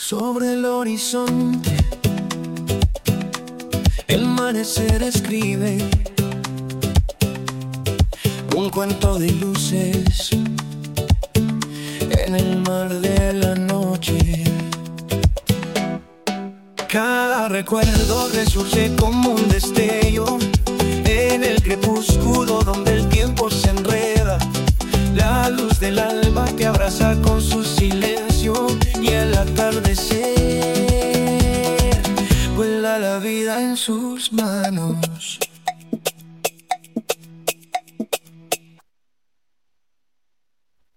Sobre el horizonte, el amanecer escribe un cuento de luces en el mar de la noche. Cada recuerdo resurge como un destello en el crepúsculo donde el tiempo se enreda. La luz del alba te abraza con su silencio y el atardecer vuela la vida en sus manos.